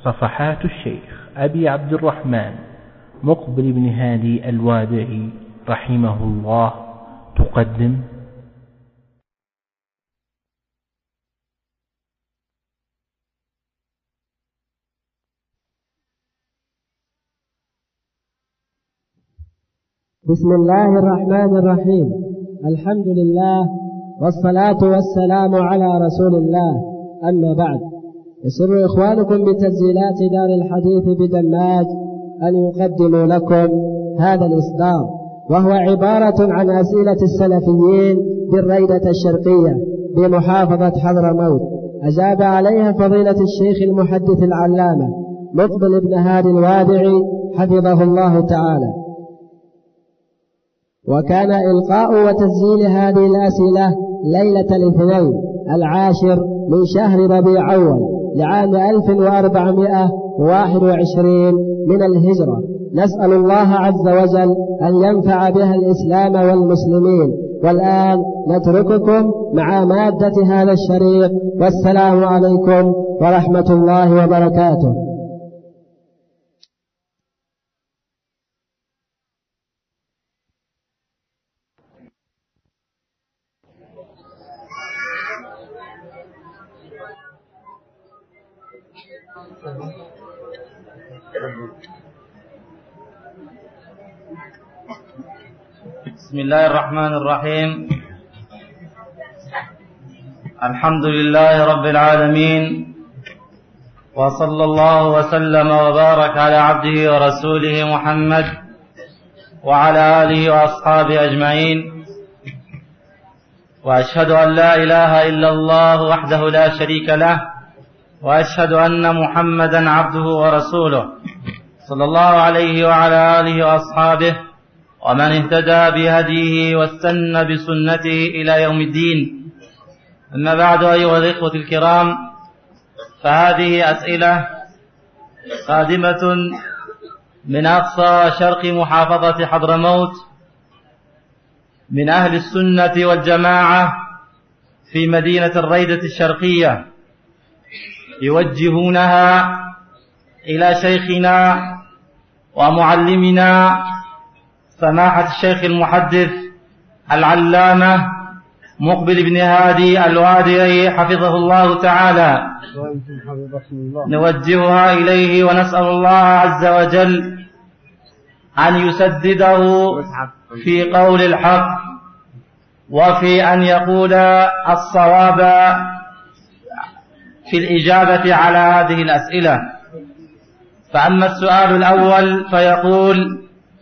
صفحات الشيخ أبي عبد الرحمن مقبل بن هادي الوادعي رحمه الله تقدم بسم الله الرحمن الرحيم. الحمد لله والصلاة والسلام على رسول الله، أما بعد. يسر إخوانكم بتسجيلات دار الحديث بدماج أن يقدموا لكم هذا الإصدار، وهو عبارة عن أسئلة السلفيين بالريدة الشرقية بمحافظة حضرموت، أجاب عليها فضيلة الشيخ المحدث العلامة مقبل بن هادي الوادعي حفظه الله تعالى. وكان إلقاء وتسجيل هذه الأسئلة ليلة الاثنين 10 من شهر ربيع أول لعام 1421 من الهجرة. نسأل الله عز وجل أن ينفع بها الإسلام والمسلمين. والآن نترككم مع مادة هذا الشريط، والسلام عليكم ورحمة الله وبركاته. بسم الله الرحمن الرحيم. الحمد لله رب العالمين، وصلى الله وسلم وبارك على عبده ورسوله محمد وعلى آله وأصحابه أجمعين، وأشهد أن لا إله إلا الله وحده لا شريك له، وأشهد أن محمدا عبده ورسوله صلى الله عليه وعلى آله وأصحابه ومن اهتدى بهديه واستنى بسنته إلى يوم الدين. أما بعد، أيها الإخوة الكرام، فهذه أسئلة قادمة من أقصى شرق محافظة حضرموت من أهل السنة والجماعة في مدينة الريدة الشرقية، يوجهونها إلى شيخنا ومعلمنا سماحة الشيخ المحدث العلامة مقبل بن هادي الوادعي حفظه الله تعالى. نوجهها إليه ونسأل الله عز وجل أن يسدده في قول الحق وفي أن يقول الصواب في الإجابة على هذه الأسئلة. فأما السؤال الأول فيقول: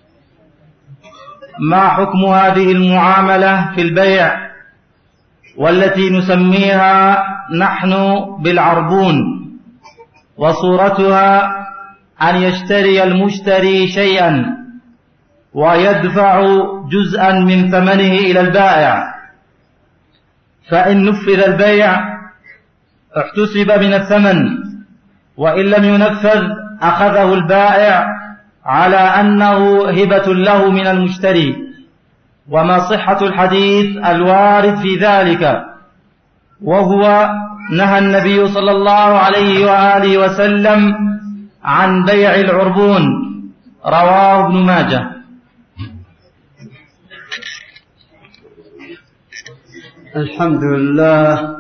ما حكم هذه المعاملة في البيع والتي نسميها نحن بالعربون، وصورتها أن يشتري المشتري شيئا ويدفع جزءا من ثمنه إلى البائع، فإن نفذ البيع احتسب من الثمن، وإن لم ينفذ أخذه البائع على أنه هبة له من المشتري. وما صحة الحديث الوارد في ذلك؟ وهو نهى النبي صلى الله عليه وآله وسلم عن بيع العربون، رواه ابن ماجه. الحمد لله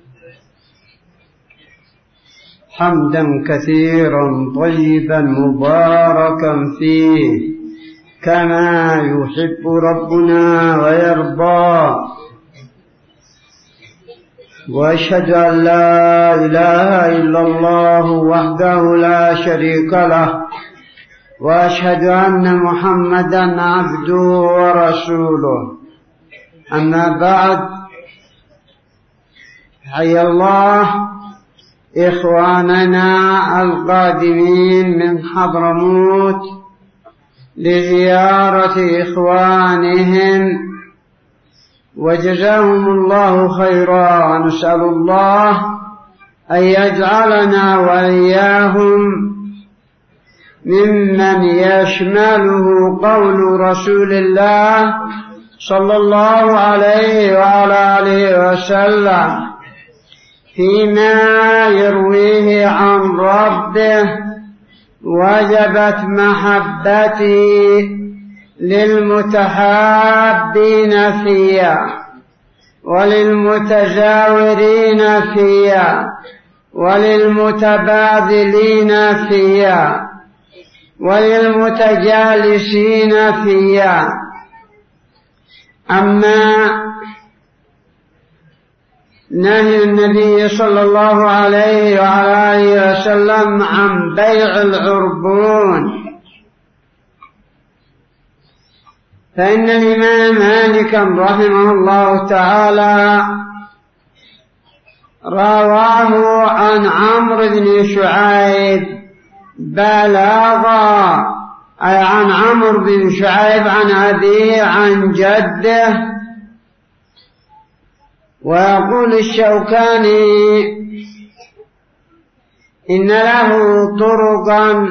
حمدا كثيرا طيبا مباركا فيه كما يحب ربنا ويرضى، وأشهد أن لا إله إلا الله وحده لا شريك له، وأشهد أن محمدا عبده ورسوله. أما بعد، حيا الله إخواننا القادمين من حضرموت لزيارة إخوانهم، وجزاهم الله خيرا. ونسأل الله أن يجعلنا وإياهم ممن يشمله قول رسول الله صلى الله عليه وعلى آله وسلم: فيما يرويه عن ربه وجبت محبتي للمتحابين فيها وللمتجاورين فيها وللمتبادلين فيها وللمتجالسين فيها. أما نهي النبي صلى الله عليه وعلى آله وسلم عن بيع العربون، فإن الإمام مالكا رحمه الله تعالى رواه عن عمرو بن شعيب بلاغا، أي عن عمرو بن شعيب عن أبيه عن جده. ويقول الشوكاني إن له طرقا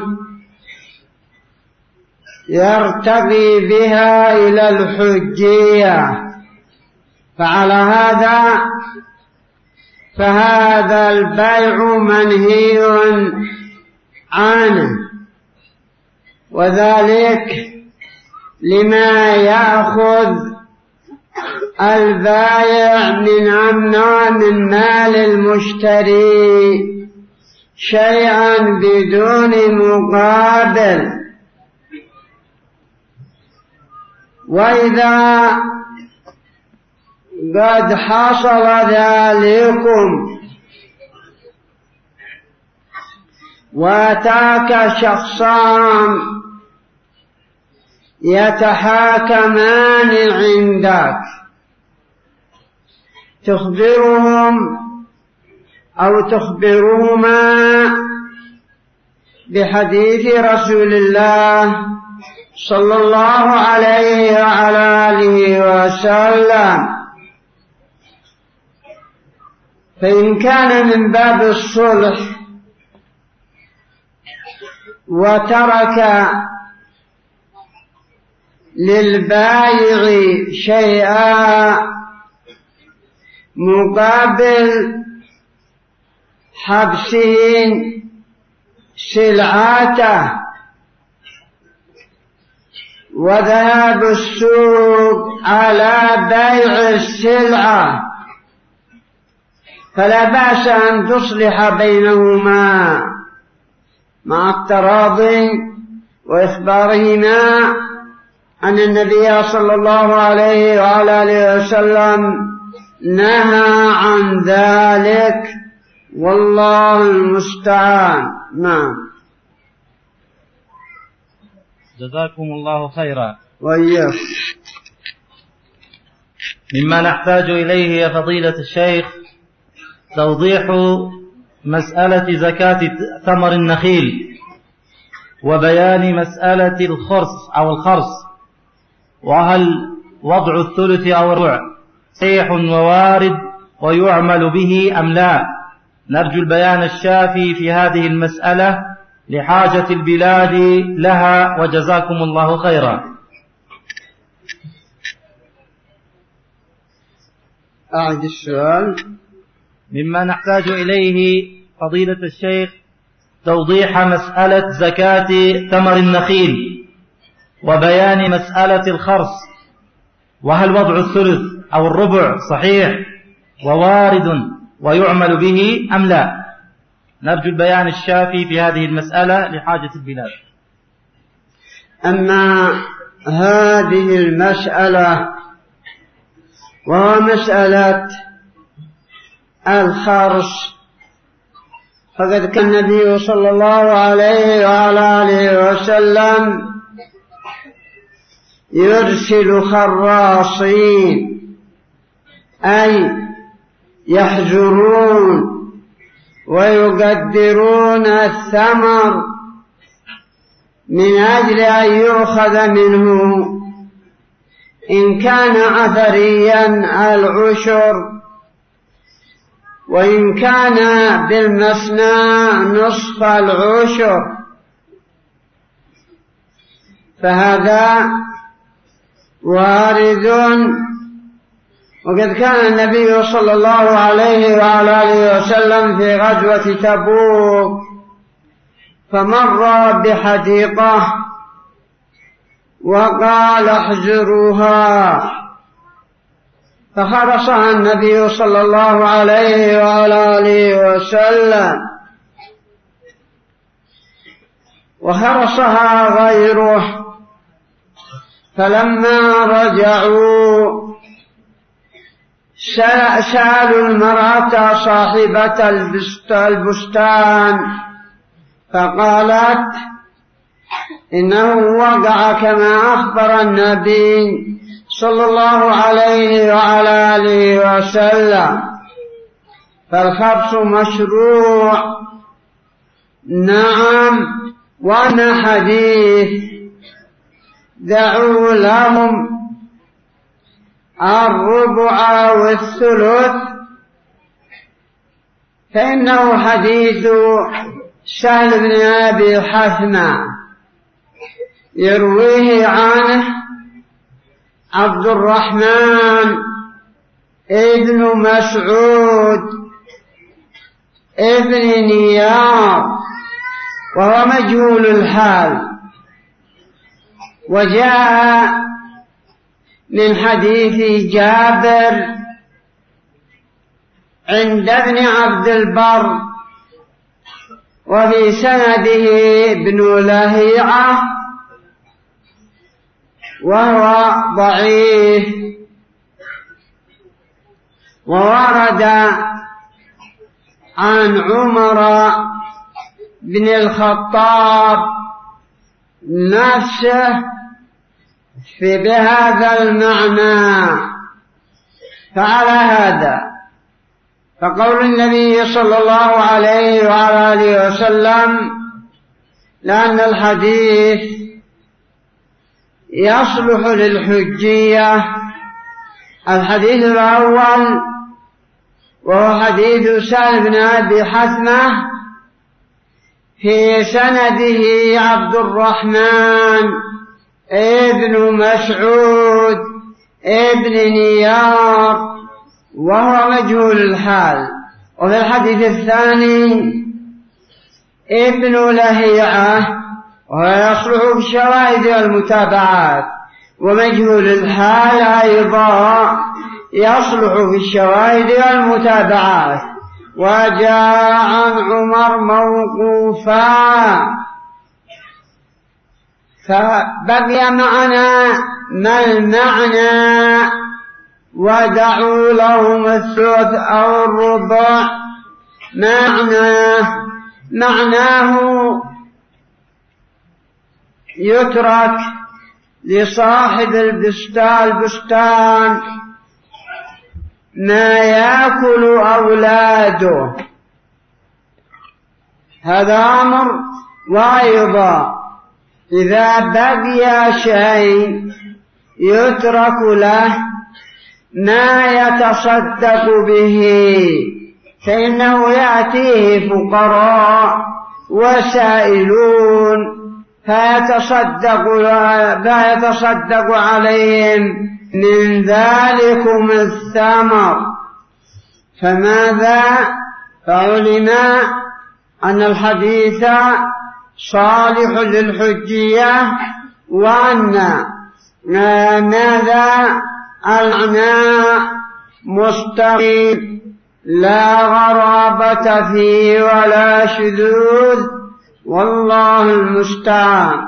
يرتقي بها إلى الحجية، فهذا البيع منهي عنه، وذلك لما يأخذ البائع من مال المشتري شيئا بدون مقابل. وإذا قد حصل ذلكم واتاك شخصان يتحاكمان عندك، تخبرهم أو تخبرهما بحديث رسول الله صلى الله عليه وعلى آله وسلم، فإن كان من باب الصلح وترك للبائع شيئا مقابل حبسه سلعته وذهاب السوق على بيع السلعة، فلا بأس أن تصلح بينهما مع التراضي وإخبارهما أن النبي صلى الله عليه وعلى آله وسلم نهى عن ذلك، والله المستعان. نعم. جزاكم الله خيرا. وإياك. مما نحتاج إليه يا فضيلة الشيخ توضيح مسألة زكاة ثمر النخيل، وبيان مسألة الخرص أو الخرص، وهل وضع الثلث أو الربع صحيح ووارد ويعمل به أم لا؟ نرجو البيان الشافي في هذه المسألة لحاجة البلاد لها، وجزاكم الله خيرا. أعد السؤال. مما نحتاج إليه فضيلة الشيخ توضيح مسألة زكاة ثمر النخيل وبيان مسألة الخرص، وهل وضع الثلث أو الربع صحيح ووارد ويعمل به أم لا؟ نرجو البيان الشافي في هذه المسألة لحاجة البلاد. أما هذه المسألة وهو مسألة الخرص، فقد كان النبي صلى الله عليه وعلى آله وسلم يرسل خراصين، أي يحزرون ويقدرون الثمر من أجل أن يؤخذ منه، إن كان عثريا العشر، وإن كان بالمثنى نصف العشر، فهذا وارد وقد كان النبي صلى الله عليه وعلى آله وسلم في غزوة تبوك فمر بحديقة وقال احذروها، فحرسها النبي صلى الله عليه وعلى آله وسلم وحرسها غيره. فلما رجعوا سألوا المرأة صاحبة البستان فقالت إنه وقع كما أخبر النبي صلى الله عليه وعلى آله وسلم، فالحبس مشروع. نعم، وأنا حديث دعوا لهم الربع والثلث، فإنه حديث سهل بن أبي حثمة يرويه عنه عبد الرحمن ابن مسعود ابن نيار، وهو مجهول الحال. وجاء من حديث جابر عند ابن عبد البر، وفي سنده ابن لهيعة وهو ضعيف. وورد عن عمر بن الخطاب نفسه بهذا المعنى. فعلى هذا فقول النبي صلى الله عليه وعلى آله وسلم لأن الحديث يصلح للحجية. الحديث الأول وهو حديث سهل بن أبي حثمة في سنده عبد الرحمن ابن مسعود ابن نيار وهو مجهول الحال. وفي الحديث الثاني ابن لهيعة وهو يصلح بالشواهد والمتابعات، ومجهول الحال أيضا يصلح بالشواهد والمتابعات. وجاء عن عمر موقوفا، فبقي معنا ما المعنى ودعوا لهم الثلث أو الربع. معناه يترك لصاحب البستان ما يأكل أولاده، هذا أمر. وأيضا إذا بقي شيء يترك له ما يتصدق به، فإنه يأتيه فقراء وسائلون فيتصدق عليهم من ذلكم الثمر. فماذا؟ فعلم أن الحديث صالح للحجية، وأن ماذا؟ العناء مستقيم لا غرابة فيه ولا شذوذ، والله المستعان.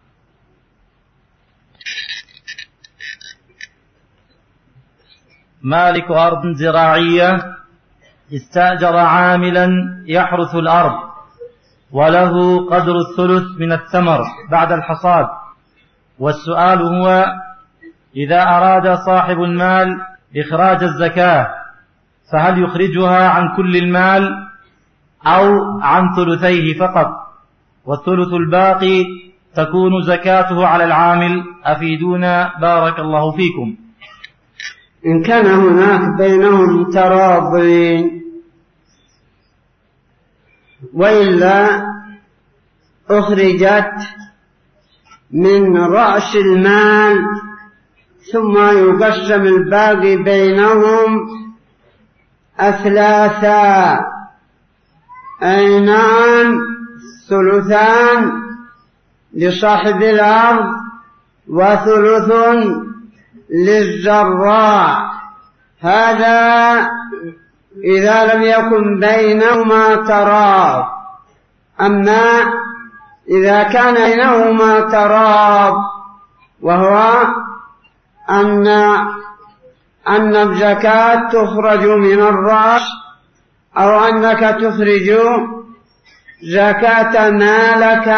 مالك أرض زراعية استأجر عاملا يحرث الأرض وله قدر الثلث من الثمر بعد الحصاد. والسؤال هو: إذا أراد صاحب المال إخراج الزكاة فهل يخرجها عن كل المال أو عن ثلثيه فقط، والثلث الباقي تكون زكاته على العامل؟ أفيدونا بارك الله فيكم. إن كان هناك بينهم تراضي، وإلا أخرجت من رأس المال ثم يقسم الباقي بينهم أثلاثا، أي نعم، ثلثان لصاحب الأرض وثلث للزراع. هذا إذا لم يكن بينهما تراض. أما إذا كان بينهما تراض، وهو أن الزكاة تخرج من الرأس، أو أنك تخرج زكاة مالك،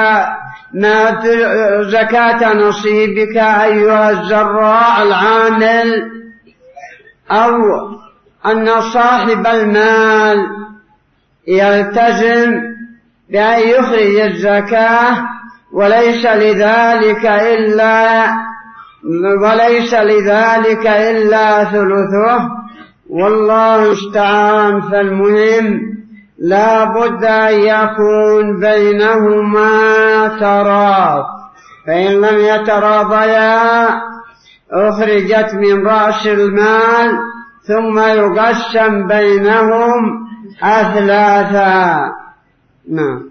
زكاة نصيبك أيها الزراع العامل، أو أن صاحب المال يلتزم بأن يخرج الزكاة وليس لذلك إلا ثلثه، والله المستعان. فالمهم لا بد أن يكون بينهما تراض، فإن لم يتراضيا أخرجت من رأس المال ثم يقسم بينهم أثلاثا. نعم.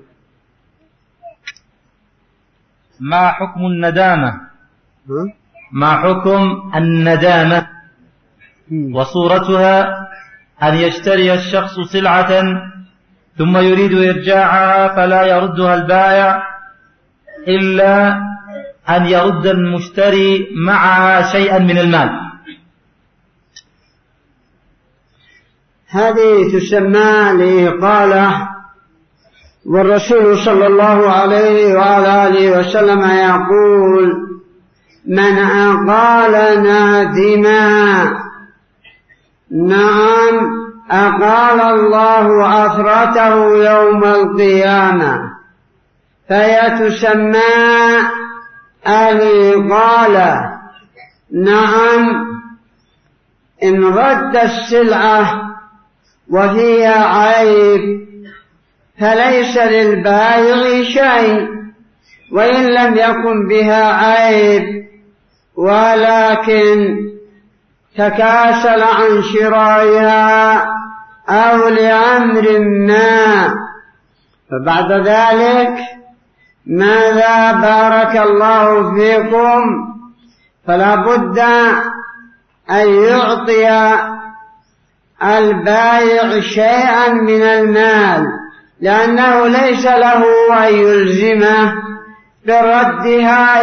ما حكم الندامة؟ ما حكم الندامة وصورتها؟ أن يشتري الشخص سلعة ثم يريد إرجاعها فلا يردها البائع إلا أن يرد المشتري معها شيئا من المال. هذه تسمى الإقالة، والرسول صلى الله عليه وعلى آله وسلم يقول: من أقال نادما، نعم، أقال الله عثرته يوم القيامة. فهي تسمى الإقالة. نعم، إن رد السلعة وفيها عيب فليس للبائع شيء، وإن لم يكن بها عيب ولكن تكاسل عن شرائها أو لأمر ما، فبعد ذلك ماذا؟ بارك الله فيكم، فلا بد أن يعطي البائع شيئا من المال، لأنه ليس له أن يلزمه بردها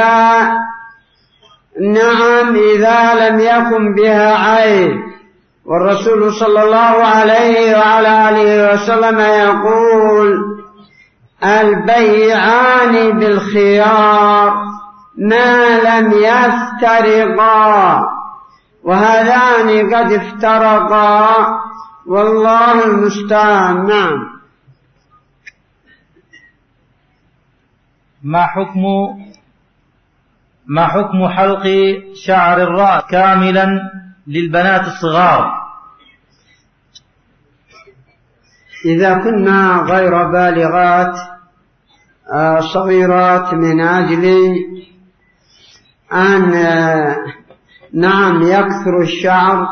إذا لم يكن بها عيب. والرسول صلى الله عليه وعلى آله وسلم يقول: البيعان بالخيار ما لم يفترقا، وهذان قد افترقا، والله المستعان. نعم. ما حكم حلق شعر الرأس كاملا للبنات الصغار؟ إذا كنا غير بالغات صغيرات من أجل أن نعم يكثر الشعر،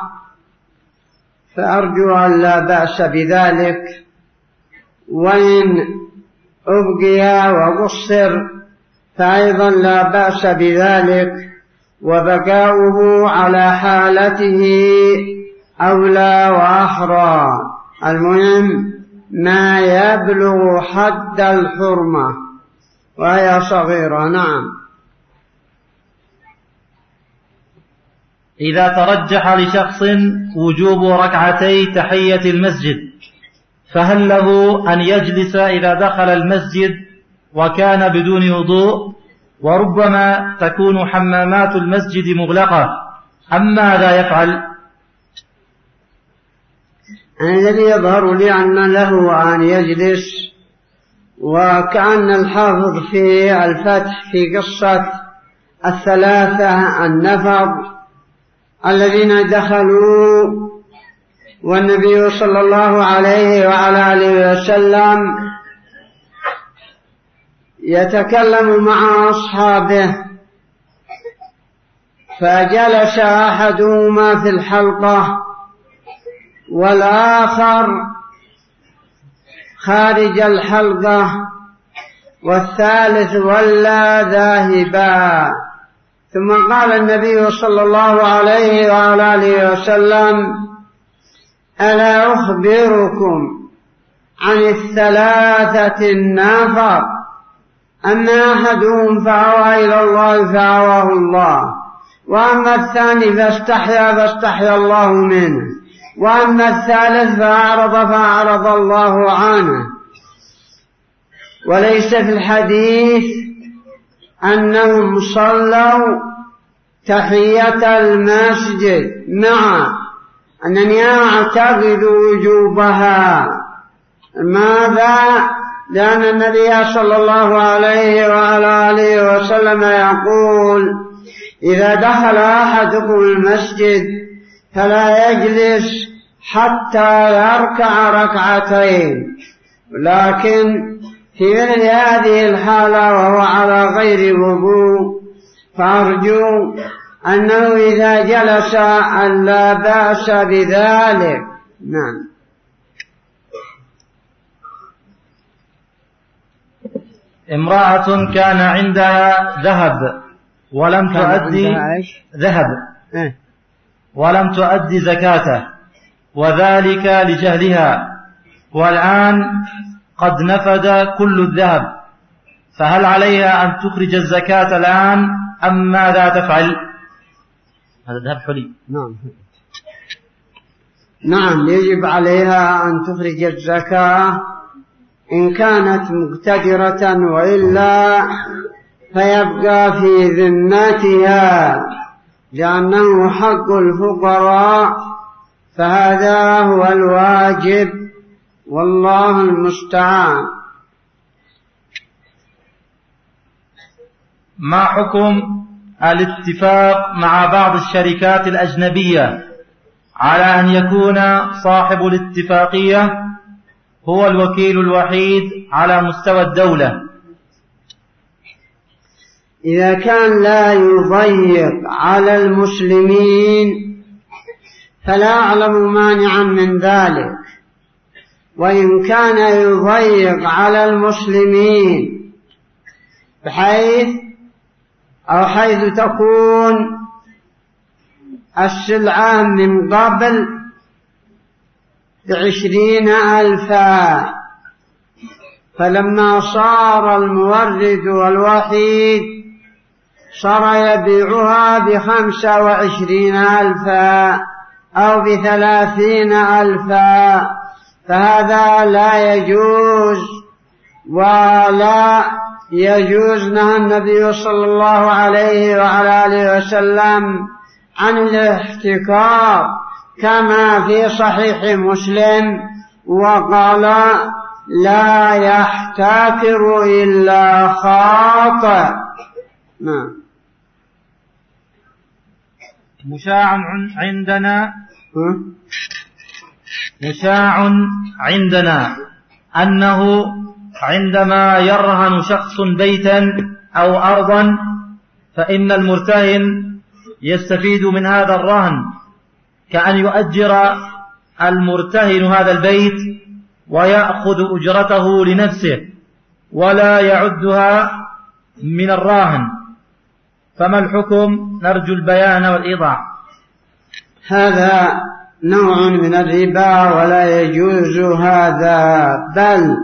فأرجو أن لا بأس بذلك، وإن أبقي وقصر فأيضا لا بأس بذلك، وبقاؤه على حالته أولى وأحرى. المهم ما يبلغ حد الحرمة وهي صغيرة. نعم. إذا ترجح لشخص وجوب ركعتي تحية المسجد، فهل له أن يجلس إذا دخل المسجد وكان بدون وضوء، وربما تكون حمامات المسجد مغلقة، أم ماذا يفعل؟ الذي يظهر لي أن له أن يجلس، وكأن الحافظ في الفتح في قصة الثلاثة النفر الذين دخلوا والنبي صلى الله عليه وعلى آله وسلم يتكلم مع أصحابه، فجلس أحدهما في الحلقة والآخر خارج الحلقة والثالث ولى ذاهبا. ثم قال النبي صلى الله عليه وعلى آله وسلم: ألا أخبركم عن الثلاثة النفر؟ أما أحدهم فأوى إلى الله فأواه الله، وأما الثاني فاستحيا الله منه، وأما الثالث فأعرض الله عنه. وليس في الحديث أنهم صلوا تحية المسجد، مع أنني أعتقد وجوبها. ماذا؟ لأن النبي صلى الله عليه وعلى آله وسلم يقول: إذا دخل أحدكم المسجد فلا يجلس حتى يركع ركعتين. لكن في مثل هذه الحالة وهو على غير وضوء فأرجو أنه إذا جلس أن لا بأس بذلك. نعم. امرأة كان عندها ذهب ولم تؤدي ولم تؤدي زكاته، وذلك لجهلها، والآن قد نفد كل الذهب، فهل عليها أن تخرج الزكاة الآن أم ماذا تفعل؟ هذا ذهب حلي. نعم، يجب عليها أن تخرج الزكاة إن كانت مقتدرة، وإلا فيبقى في ذمتها، لأنه حق الفقراء، فهذا هو الواجب، والله المستعان. ما حكم الاتفاق مع بعض الشركات الأجنبية على أن يكون صاحب الاتفاقية هو الوكيل الوحيد على مستوى الدولة؟ إذا كان لا يضيق على المسلمين فلا أعلم مانعا من ذلك، وإن كان يضيق على المسلمين بحيث تكون السلعة من قبل 20,000، فلما صار المورد والوحيد صار يبيعها 25,000 أو 30,000، فهذا لا يجوز، ولا يجوز. نهى النبي صلى الله عليه وعلى آله وسلم عن الاحتكار كما في صحيح مسلم، وقال: لا يحتكر إلا خاطئ. مشاع عندنا أنه عندما يرهن شخص بيتا أو أرضا فإن المرتهن يستفيد من هذا الرهن، كأن يؤجر المرتهن هذا البيت ويأخذ أجرته لنفسه ولا يعدها من الراهن، فما الحكم؟ نرجو البيان والإيضاح. هذا نوع من الربا ولا يجوز هذا، بل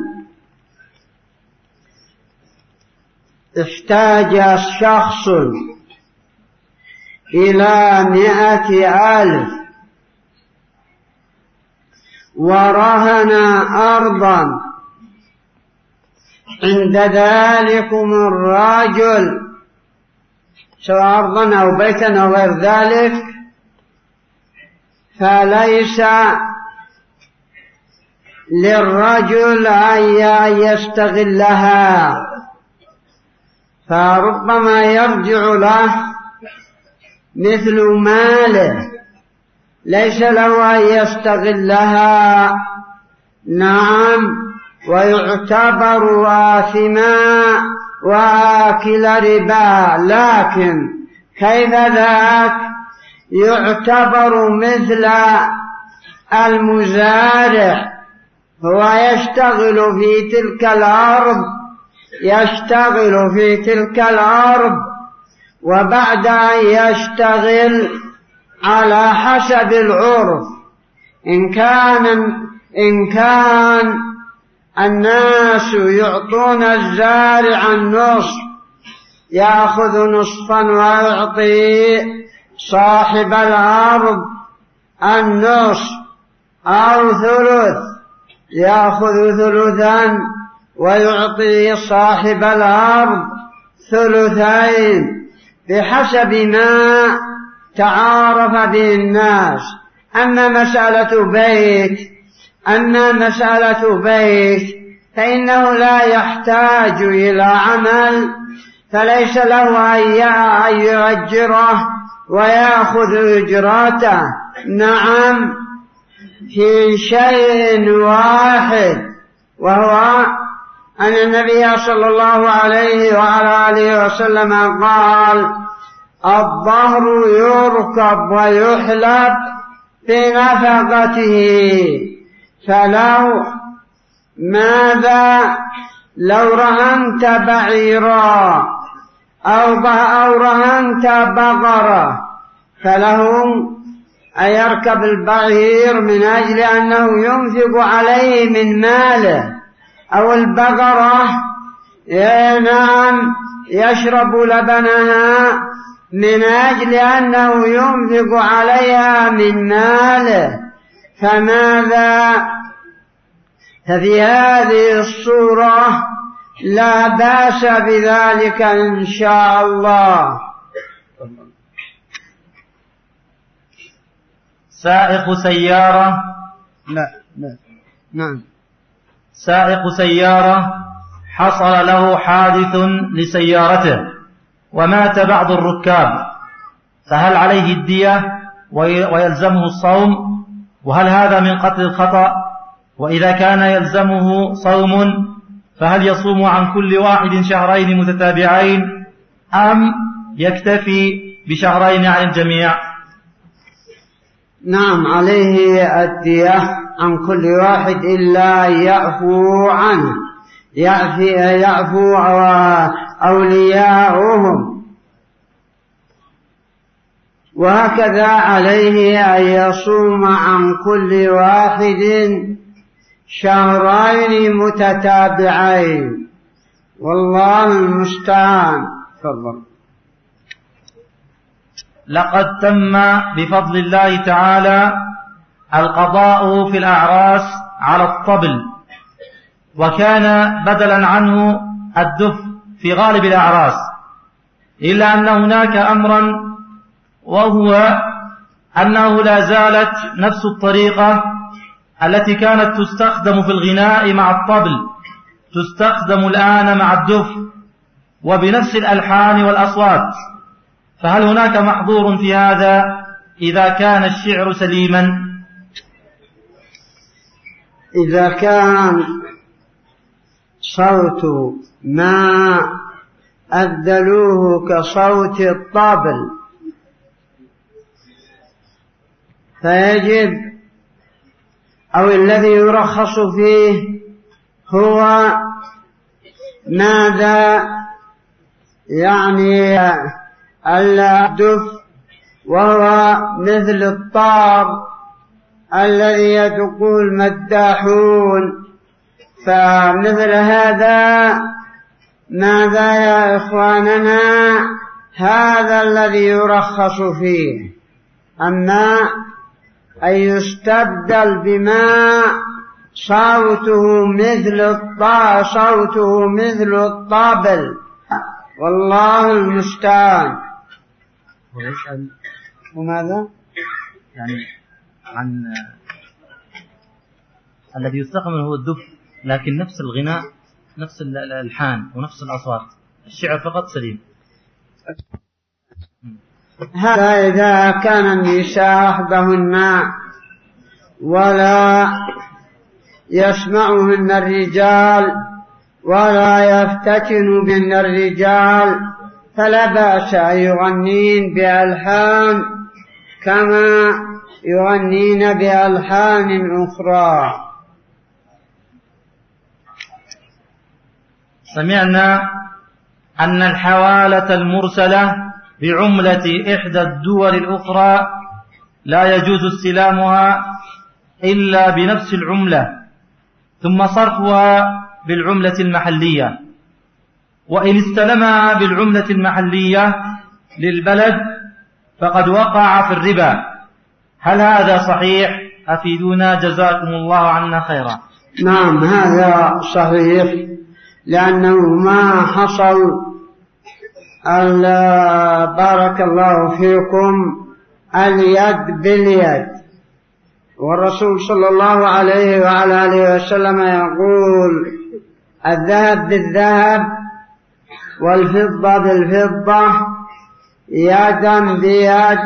احتاج شخص إلى 100,000 ورهن أرضا، عند ذلكم الرجل سواء أرضا أو بيتا أو غير ذلك، فليس للرجل أن يستغلها، فربما يرجع له مثل ماله، ليس له أن يستغلها. نعم، ويعتبر آثما وآكل ربا، لكن كيف ذاك؟ يعتبر مثل المزارع، هو يشتغل في تلك الأرض وبعد أن يشتغل على حسب العرف، إن كان الناس يعطون الزارع النصف يأخذ نصفا ويعطي صاحب الأرض النصف، أو ثلث يأخذ ثلثا ويعطي صاحب الأرض ثلثين بحسب ما تعارف به الناس. أما مسألة بيت فإنه لا يحتاج إلى عمل، فليس له أن يؤجره ويأخذ أجرته. نعم، في شيء واحد، وهو أن النبي صلى الله عليه وعلى آله وسلم قال: الظهر يركب ويحلب بنفقته، فلو ماذا لو رهنت بعيرا أو رهنت بقرة، فله أن يركب البعير من أجل أنه ينفق عليه من ماله، أو البقرة نعم يشرب لبنها من أجل أنه ينفق عليها من ماله. ففي هذه الصورة لا بأس بذلك إن شاء الله. سائق سيارة نعم سائق سيارة حصل له حادث لسيارته ومات بعض الركاب، فهل عليه الدية ويلزمه الصوم؟ وهل هذا من قتل الخطأ؟ وإذا كان يلزمه صوم فهل يصوم عن كل واحد شهرين متتابعين أم يكتفي بشهرين عن الجميع؟ نعم، عليه الدية عن كل واحد إلا يعفو عنه، يعفو أولياؤهم. وهكذا عليه أن يصوم عن كل واحد شهرين متتابعين، والله المستعان. تفضل. لقد تم بفضل الله تعالى القضاء في الأعراس على الطبل، وكان بدلا عنه الدف في غالب الأعراس، إلا أن هناك أمرا، وهو أنه لا زالت نفس الطريقة التي كانت تستخدم في الغناء مع الطبل تستخدم الآن مع الدف وبنفس الألحان والأصوات. فهل هناك محظور في هذا إذا كان الشعر سليما؟ إذا كان صوت ما أذلوه كصوت الطبل فيجب، أو الذي يرخص فيه هو ماذا يعني الدف، وهو مثل الطاب الذي يدقه المداحون. فمثل هذا ماذا يا إخواننا؟ هذا الذي يرخص فيه. أما أن يستبدل بما صوته مثل الطابل، والله المستعان. ويسأل وماذا؟ يعني عن الذي يستخدم هو الدف، لكن نفس الغناء نفس الألحان ونفس الأصوات، الشعر فقط سليم. هذا إذا كان النساء وحدهن ولا يسمعهن الرجال ولا يفتتن بهن الرجال، فلا بأس أن يغنين بألحان كما يغنين بألحان أخرى. سمعنا أن الحوالة المرسلة بعملة إحدى الدول الأخرى لا يجوز استلامها إلا بنفس العملة ثم صرفها بالعملة المحلية، وإن استلمها بالعملة المحلية للبلد فقد وقع في الربا. هل هذا صحيح؟ أفيدونا جزاكم الله عنا خيرا. نعم هذا صحيح، لأنه ما حصل بارك الله فيكم اليد باليد، والرسول صلى الله عليه وعلى آله وسلم يقول الذهب بالذهب والفضة بالفضة يدا بيد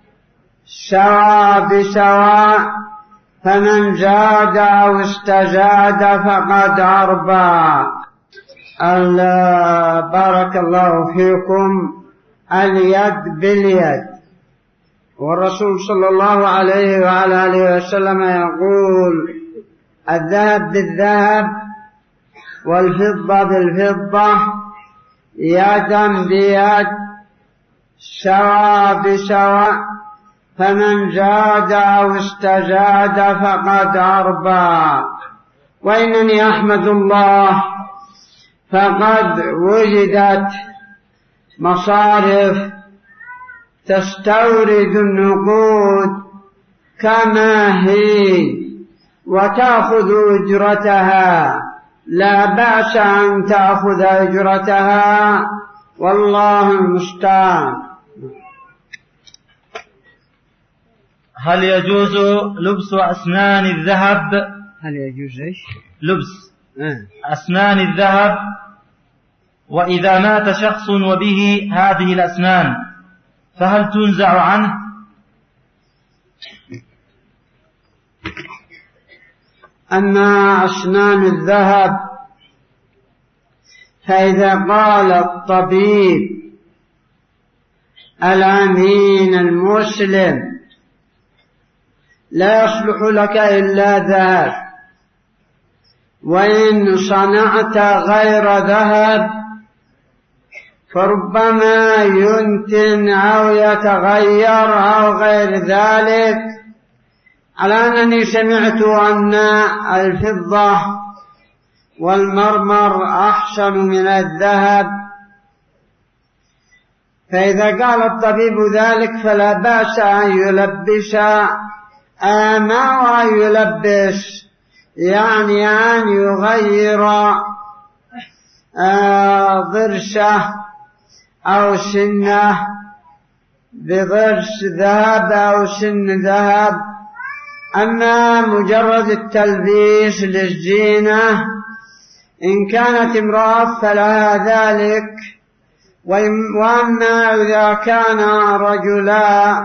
سواء بسواء، فمن زاد أو استزاد فقد أربى. بارك الله فيكم اليد باليد، والرسول صلى الله عليه وعلى آله وسلم يقول الذهب بالذهب والفضة بالفضة يدا بيد سواء بسواء، فمن زاد أو استزاد فقد أربى. وإنني أحمد الله فقد وجدت مصارف تستورد النقود كما هي وتأخذ أجرتها، لا بأس أن تأخذ أجرتها، والله المستعان. هل يجوز لبس أسنان الذهب؟ هل يجوز إيش؟ لبس أسنان الذهب، وإذا مات شخص وبه هذه الأسنان فهل تنزع عنه؟ أما أسنان الذهب فإذا قال الطبيب الأمين المسلم لا يصلح لك إلا ذهب، وإن صنعت غير ذهب فربما ينتن أو يتغير أو غير ذلك، على أنني سمعت أن الفضة والمرمر أحسن من الذهب، فإذا قال الطبيب ذلك فلا بأس أن يلبس أن يلبس، يعني أن يغير ضرسه أو سنه بضرس ذهب أو سن ذهب. أما مجرد التلبيس للزينة إن كانت امرأة فلها ذلك، وأما إذا كان رجلا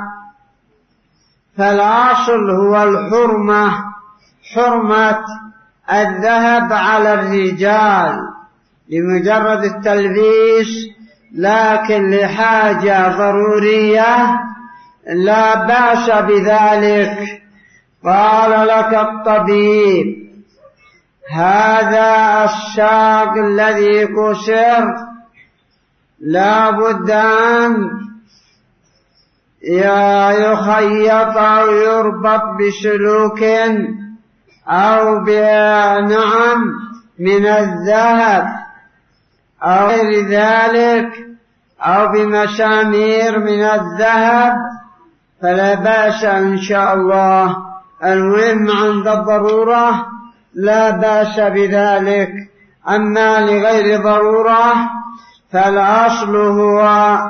فالأصل هو الحرمة، حرمة الذهب على الرجال لمجرد التلبيس، لكن لحاجة ضرورية لا بأس بذلك. قال لك الطبيب هذا الساق الذي كسر لا بد أن يخيط أو يربط بسلوك أو بنعم من الذهب أو غير ذلك أو بمسامير من الذهب، فلا بأس إن شاء الله. المهم عند الضرورة لا بأس بذلك، أما لغير ضرورة فالأصل هو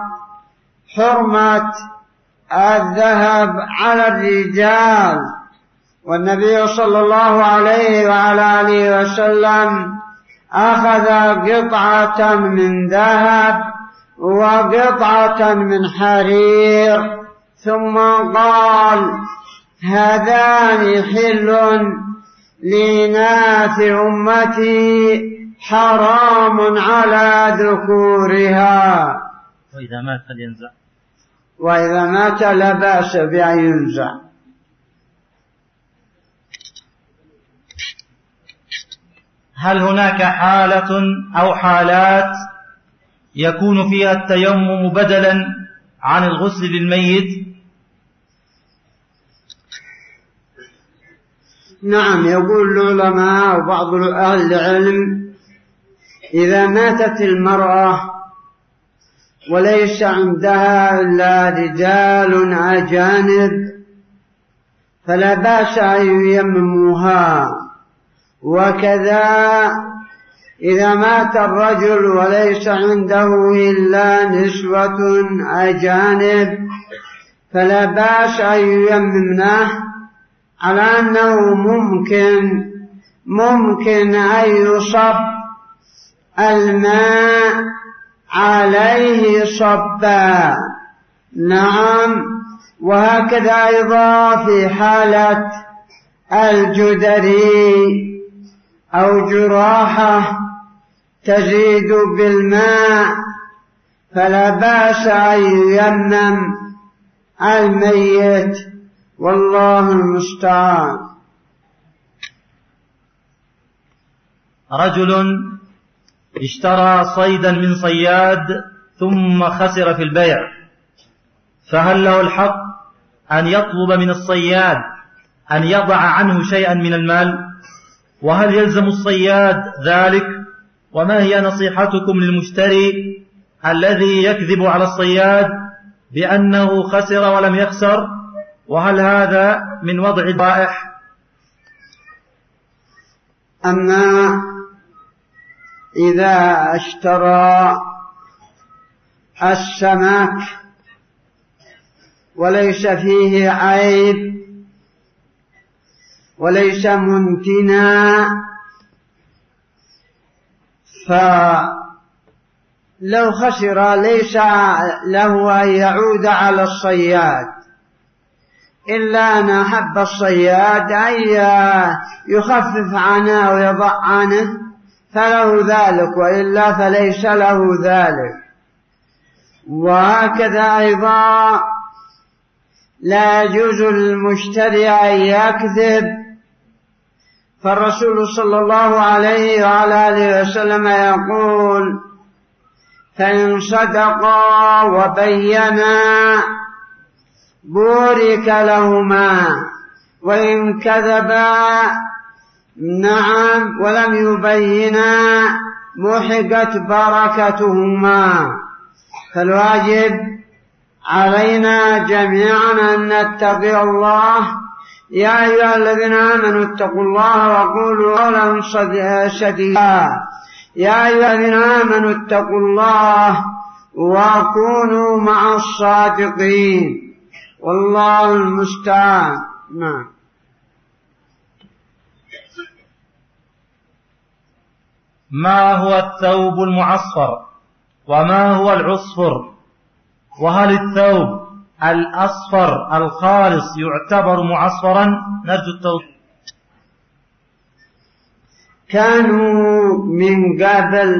حرمة الذهب على الرجال. والنبي صلى الله عليه وعلى آله وسلم أخذ قطعة من ذهب وقطعة من حرير ثم قال هذان حل لإناث أمتي حرام على ذكورها. وإذا مات فلينزع. وإذا مات لا بأس بأن ينزع. هل هناك حالة أو حالات يكون فيها التيمم بدلا عن الغسل للميت؟ نعم، يقول العلماء وبعض أهل العلم: إذا ماتت المرأة وليس عندها إلا رجال أجانب فلا بأس أن ييمموها، وكذا إذا مات الرجل وليس عنده إلا نسوة أجانب فلا بأس أن ييممنه، على أنه ممكن أن يصب الماء عليه صبا. نعم، وهكذا أيضا في حالة الجدري أو جراحة تزيد بالماء فلا بأس أن ييمم الميت، والله المستعان. رجل اشترى صيدا من صياد ثم خسر في البيع، فهل له الحق أن يطلب من الصياد أن يضع عنه شيئا من المال؟ وهل يلزم الصياد ذلك؟ وما هي نصيحتكم للمشتري الذي يكذب على الصياد بأنه خسر ولم يخسر؟ وهل هذا من وضع الضائح؟ أما إذا اشترى السمك وليس فيه عيب وليس منتنا، فلو خسر ليس له أن يعود على الصياد، إلا أن أحب الصياد أن يخفف عنه ويضع عنه فله ذلك، وإلا فليس له ذلك. وهكذا أيضا لا يجوز للمشتري أن يكذب، فالرسول صلى الله عليه وعلى آله وسلم يقول: فإن صدقا وبينا بورك لهما، وإن كذبا نعم ولم يبينا محقت بركتهما. فالواجب علينا جميعا أن نتقي الله. يا أيها الذين آمنوا اتقوا الله وقولوا قولا سديدا. يا أيها الذين آمنوا اتقوا الله وكونوا مع الصادقين، والله المستعان. نعم. ما هو الثوب المعصفر وما هو العصفر؟ وهل الثوب الأصفر الخالص يعتبر معصفرا؟ نرجو التوضيح. كانوا من قبل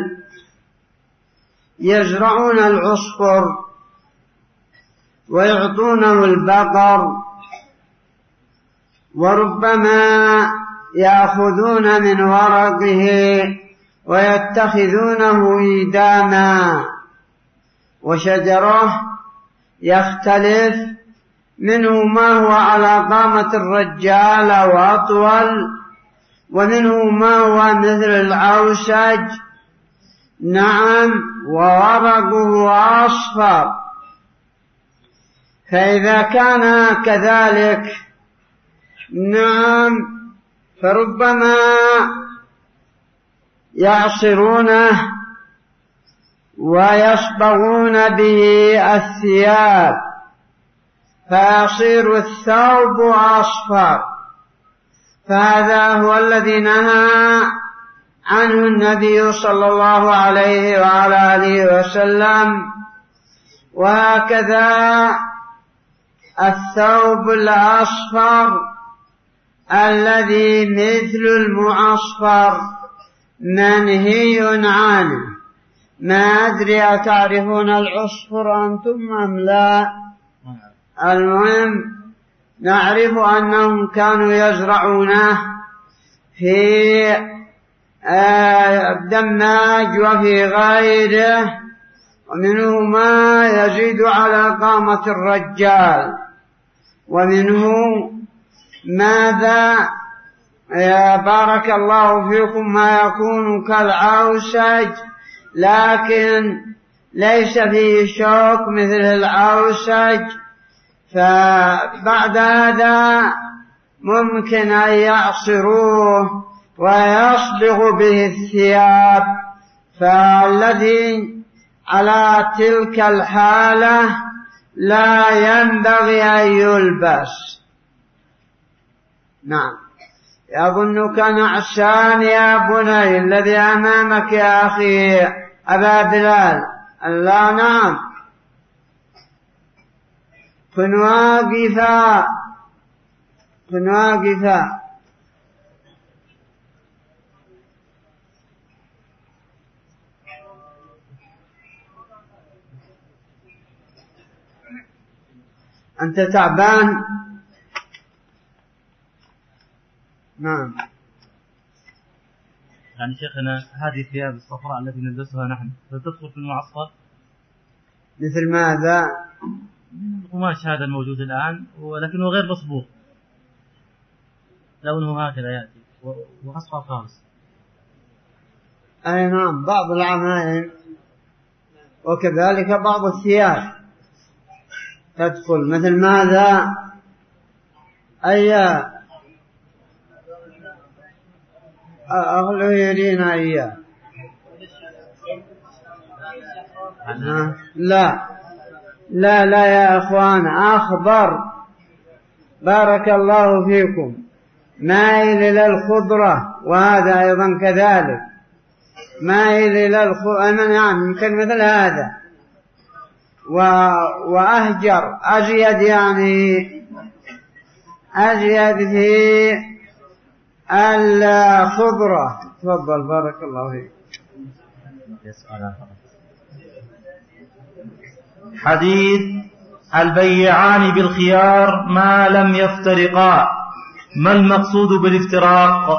يزرعون العصفر ويعطونه البقر، وربما يأخذون من ورقه ويتخذونه إيداما، وشجره يختلف، منه ما هو على قامة الرجال وأطول، ومنه ما هو مثل العوسج نعم وورقه أصفر. فإذا كان كذلك نعم فربما يعصرونه ويصبغون به الثياب فيصير الثوب أصفر، فهذا هو الذي نهى عنه النبي صلى الله عليه وعلى آله وسلم. وهكذا الثوب الأصفر الذي مثل المعصفر منهي عنه، ما أدري أتعرفون العصفر أنتم أم لا؟ المهم نعرف أنهم كانوا يزرعونه في الدماج وفي غيره، ومنه ما يزيد على قامة الرجال، ومنه ماذا بارك الله فيكم ما يكون كالعوسج لكن ليس فيه شوك مثل العوسج، فبعد هذا ممكن أن يعصروه ويصبغ به الثياب، فالذي على تلك الحالة لا ينبغي أن يلبس. نعم. يظنك نعسان يا بني الذي أمامك يا أخي أبا بلال. لا نعم، كن واقفا كن واقفا. أنت تعبان؟ نعم. يعني شيخنا هذه الثياب الصفراء التي نلبسها نحن تدخل في المعصفر؟ مثل ماذا؟ القماش هذا الموجود الآن ولكنه غير مصبوغ، لونه هكذا يأتي وأصفر خالص. أي نعم، بعض العمائم وكذلك بعض الثياب تدخل مثل ماذا؟ أي أغلو يرينا إياه. لا لا لا يا أخوان، أخضر بارك الله فيكم، مائل إلى الخضرة، وهذا أيضا كذلك مائل إلى الخضرة. نعم يمكن مثل هذا وأهجر أزيد، يعني أزيد في الخضرة. تفضل بارك الله فيك. حديث البيعان بالخيار ما لم يفترقا، ما المقصود بالافتراق؟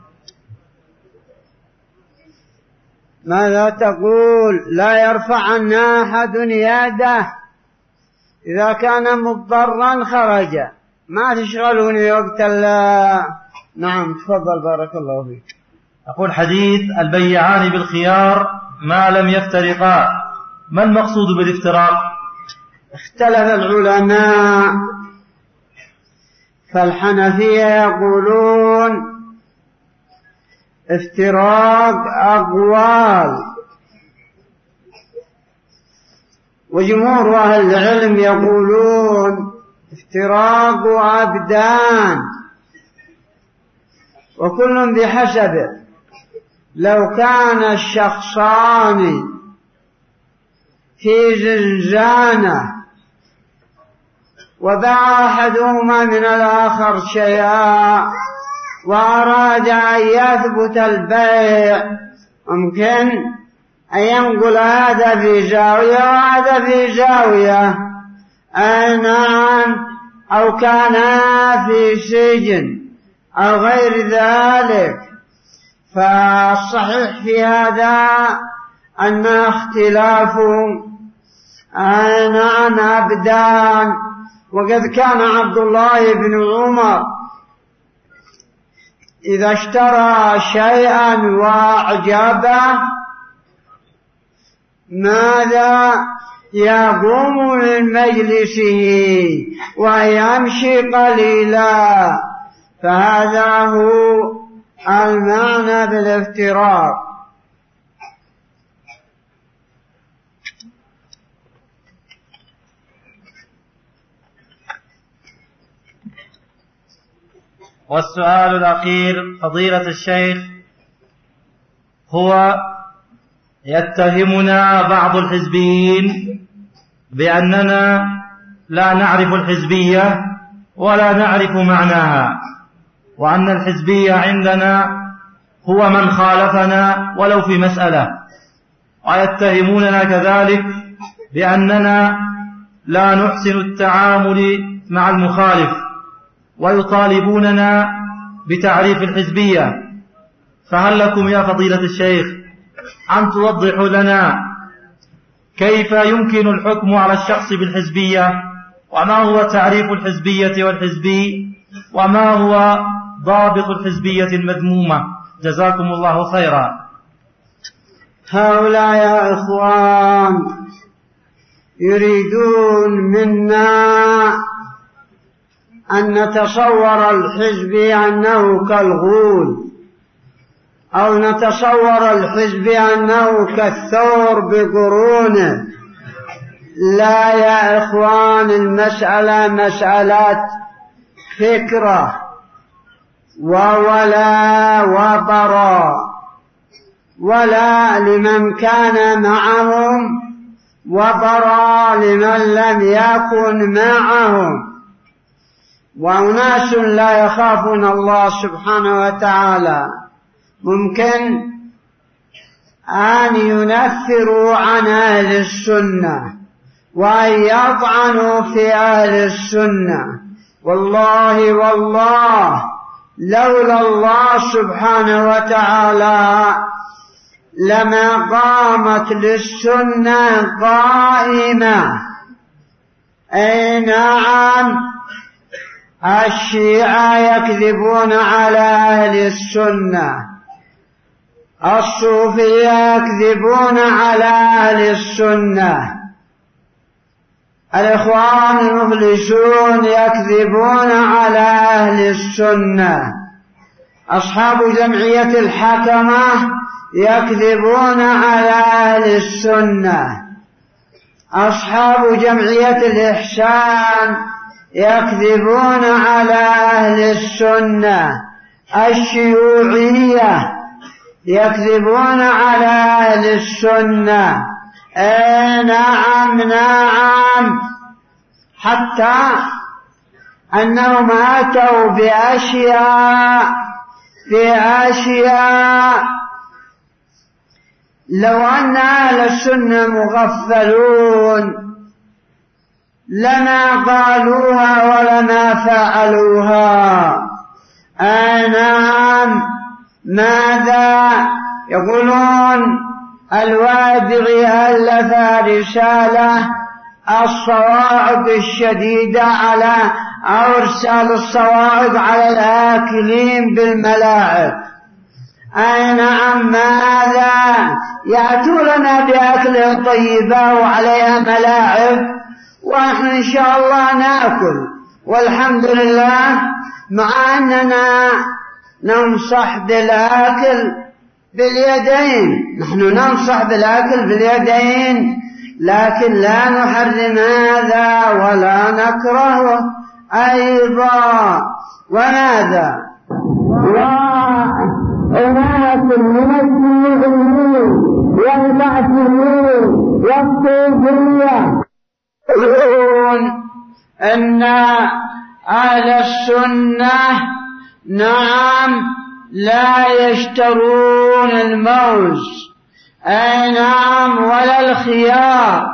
ماذا تقول؟ لا يرفعن أحد يده، إذا كان مضطرا خرج، ما تشغلوني وقت نعم تفضل بارك الله فيك. أقول حديث البيعان بالخيار ما لم يفترقا، ما المقصود بالافتراق؟ اختلف العلماء، فالحنفية يقولون افتراق أقوال، وجمهور أهل العلم يقولون افتراق أبدان، وكل بحسبه. لو كان الشخصان في زنزانة وباع أحدهما من الآخر شيئا وأراد أن يثبت البيع، ممكن أن ينقل هذا في زاوية وهذا في زاوية. نعم، أو كان في سجن أو غير ذلك. فالصحيح في هذا أن اختلاف عن أبدان. وقد كان عبد الله بن عمر إذا اشترى شيئا وأعجبه ماذا؟ يقوم من مجلسه ويمشي قليلا. فهذا هو المعنى بالافتراق. والسؤال الأخير فضيلة الشيخ، هو يتهمنا بعض الحزبيين بأننا لا نعرف الحزبية ولا نعرف معناها، وأن الحزبية عندنا هو من خالفنا ولو في مسألة، ويتهموننا كذلك بأننا لا نحسن التعامل مع المخالف، ويطالبوننا بتعريف الحزبية. فهل لكم يا فضيلة الشيخ أن توضحوا لنا كيف يمكن الحكم على الشخص بالحزبية، وما هو تعريف الحزبية والحزبي، وما هو ضابط الحزبية المذمومة؟ جزاكم الله خيرا. هؤلاء يا إخوان يريدون منا أن نتصور الحزبي أنه كالغول، أو نتصور الحزبي أنه كالثور بقرونه. لا يا إخوان، المسألة مسألة فكرة وولاء وبراء، ولا لمن كان معهم وبراء لمن لم يكن معهم. وأناس لا يخافون الله سبحانه وتعالى ممكن أن ينفروا عن أهل السنة وأن يطعنوا في أهل السنة. والله لولا الله سبحانه وتعالى لما قامت للسنة قائمة. أي نعم، الشيعة يكذبون على أهل السنة، الصوفية يكذبون على أهل السنة، الإخوان المخلصون يكذبون على أهل السنة، أصحاب جمعية الحكمة يكذبون على أهل السنة، أصحاب جمعية الإحسان يكذبون على أهل السنة، الشيوعية يكذبون على أهل السنة. نعم، حتى أنهم أتوا بأشياء لو أن أهل السنة مغفلون لما قالوها ولما فعلوها. نعم، ماذا يقولون؟ الوادعي ألف رسالة الصواعق الشديدة على أرسال الصواعق على الآكلين بالملاعق. نعم، ماذا يأتوننا بأكل طيبة وعليها ملاعق، ونحن إن شاء الله نأكل والحمد لله، مع أننا ننصح بالأكل باليدين. نحن ننصح بالأكل باليدين، لكن لا نحرم هذا ولا نكرهه أيضا. وماذا؟ وناس من الشيوعيين والبعثيين والصوفية يقولون أن أهل السنة نعم لا يشترون الموز، نعم، ولا الخيار،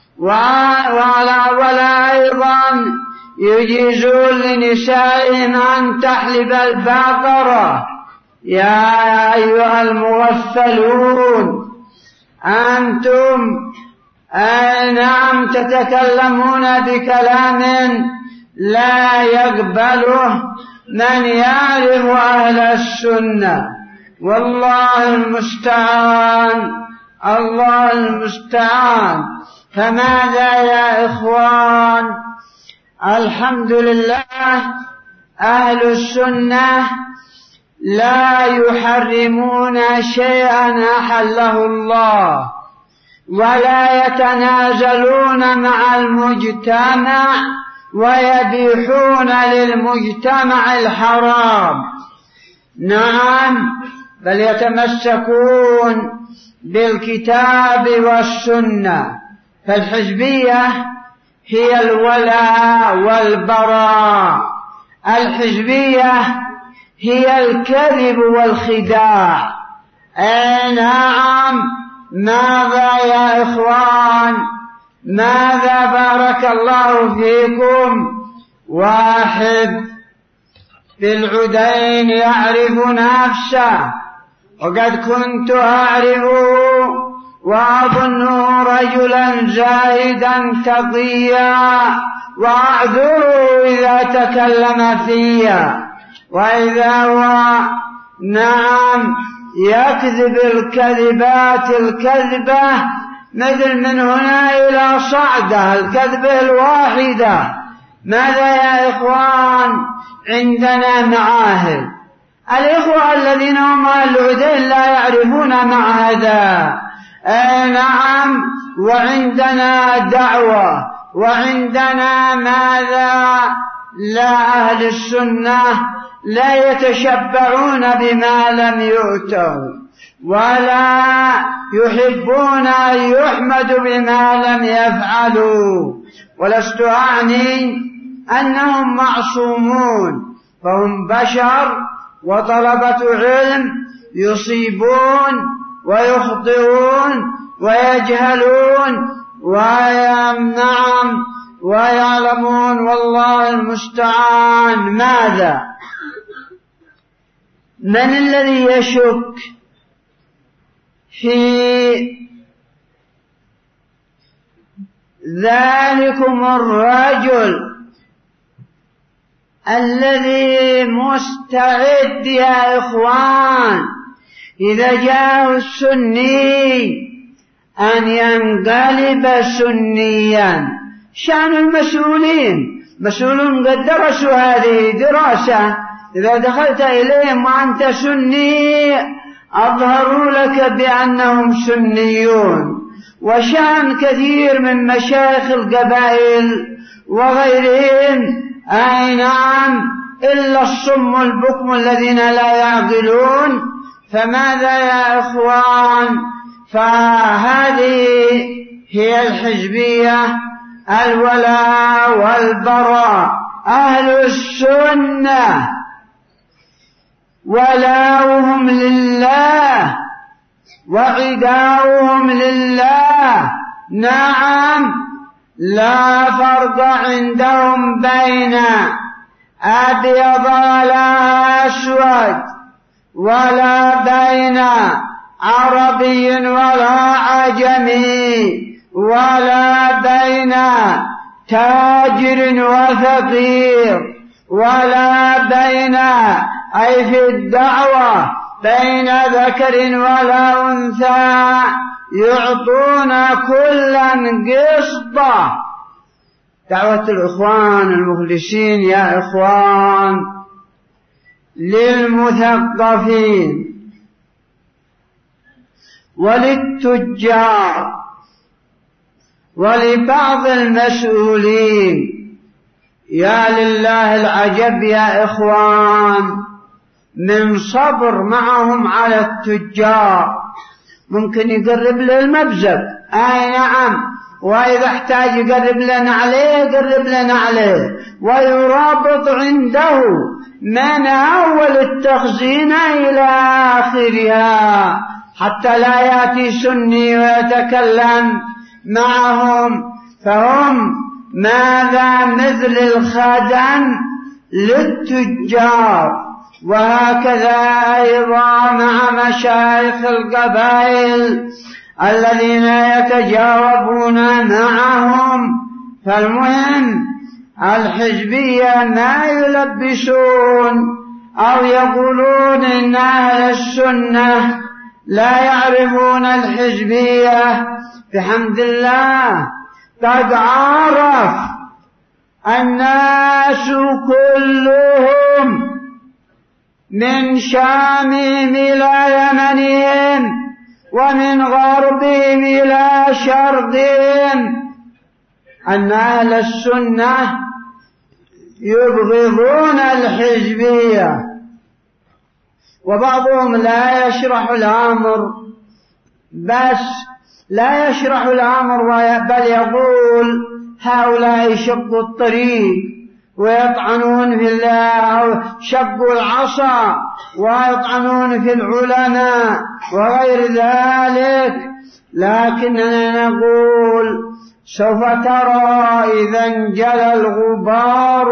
ولا أيضا يجيزون لنسائهم أن تحلب البقرة. يا أيها المغفلون، أنتم نعم تتكلمون بكلام لا يقبله من يعرف أهل السنة. والله المستعان، الله المستعان. فماذا يا إخوان؟ الحمد لله أهل السنة لا يحرمون شيئا أحله الله، ولا يتنازلون مع المجتمع ويبيحون للمجتمع الحرام. نعم، بل يتمسكون بالكتاب والسنة. فالحزبية هي الولاء والبراء، الحزبية هي الكذب والخداع. نعم، ماذا يا إخوان؟ ماذا بارك الله فيكم؟ واحد بالعدين يعرف نفسه، وقد كنت أعرفه وأظنه رجلا زاهدا تقيا، وأعذره إذا تكلم فيا، وإذا هو نعم يكذب الكذبات الكذبة، مثل من هنا إلى صعدة الكذبة الواحدة. ماذا يا إخوان؟ عندنا معاهد، الإخوة الذين هم العدين لا يعرفون معهدا. نعم، وعندنا دعوة، وعندنا ماذا؟ لا أهل السنة لا يتشبعون بما لم يؤتوا، ولا يحبون أن يحمدوا بما لم يفعلوا. ولست أعني أنهم معصومون، فهم بشر وطلبة علم، يصيبون ويخطئون ويجهلون ويمنعون ويعلمون، والله المستعان. ماذا؟ من الذي يشك في ذلكم الرجل الذي مستعد يا إخوان إذا جاء السني أن ينقلب سنيا؟ شأن المسؤولين، مسؤولون قد درسوا هذه دراسة، إذا دخلت إليهم وأنت سني أظهروا لك بأنهم سنيون. وشأن كثير من مشايخ القبائل وغيرهم، أي نعم، إلا الصم البكم الذين لا يعقلون. فماذا يا إخوان؟ فهذه هي الحزبية، الولاء والبراء. أهل السنة ولاؤهم لله وعداؤهم لله، نعم، لا فرق عندهم بين أبيض ولا أسود، ولا بين عربي ولا عجمي، ولا بين تاجر وفقير، ولا بين أي في الدعوة بين ذكر ولا أنثى، يعطون كلا قسطة. دعوة الإخوان المخلصين يا إخوان للمثقفين وللتجار ولبعض المسؤولين. يا لله العجب يا إخوان من صبر معهم على التجار. ممكن يقرب له المبزق، أي نعم، وإذا احتاج يقرب لنا عليه يقرب لنا عليه، ويرابط عنده من أول التخزين إلى آخرها، حتى لا يأتي سني ويتكلم معهم. فهم ماذا؟ مثل الخدم للتجار. وهكذا أيضا مع مشايخ القبائل الذين يتجاوبون معهم. فالمهم الحزبية ما يلبسون أو يقولون إن أهل السنة لا يعرفون الحزبية. بحمد الله قد عرف الناس كلهم من شامهم إلى يمنهم ومن غربهم إلى شرقهم أن أهل السنة يبغضون الحزبية. وبعضهم لا يشرح الأمر، بس لا يشرح الأمر بل يقول هؤلاء شقوا الطريق ويطعنون في الله، شبوا العصا ويطعنون في العلماء وغير ذلك. لكننا نقول سوف ترى إذا انجلى الغبار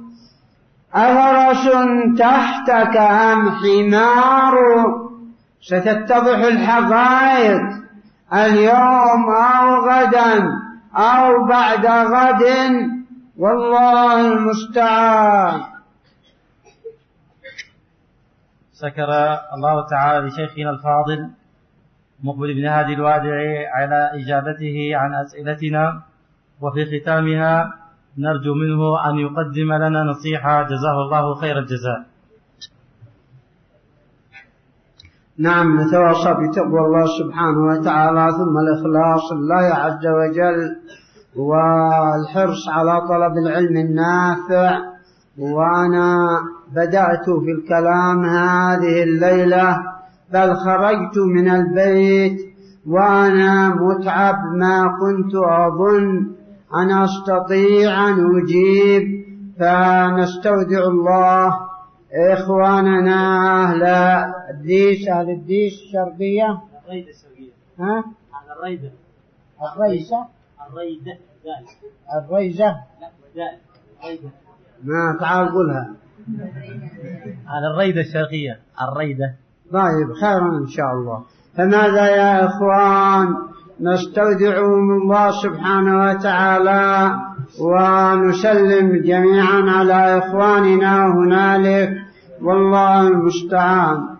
أفرس تحتك أم حمار، ستتضح الحقائق اليوم أو غدا أو بعد غد، والله المستعان. شكر الله تعالى لشيخنا الفاضل مقبل بن هادي الوادعي على إجابته عن أسئلتنا، وفي ختامها نرجو منه أن يقدم لنا نصيحة جزاه الله خير الجزاء. نعم، نتواصى بتقوى الله سبحانه وتعالى، ثم الإخلاص لله عز وجل، والحرص على طلب العلم النافع. وأنا بدأت في الكلام هذه الليلة، بل خرجت من البيت وأنا متعب، ما كنت أظن أن أستطيع أن أجيب. فنستودع الله إخواننا أهل الديش، أهل الديش الشرقية، الريدة الشرقية، ها؟ الريدة، الريشة، الريدة، الريجة، لا الريدة، ما تعال قولها، على الريدة الشرقية، الريدة. طيب، خيرا إن شاء الله. فماذا يا إخوان، نستودعهم الله سبحانه وتعالى، ونسلم جميعا على إخواننا هنالك، والله المستعان.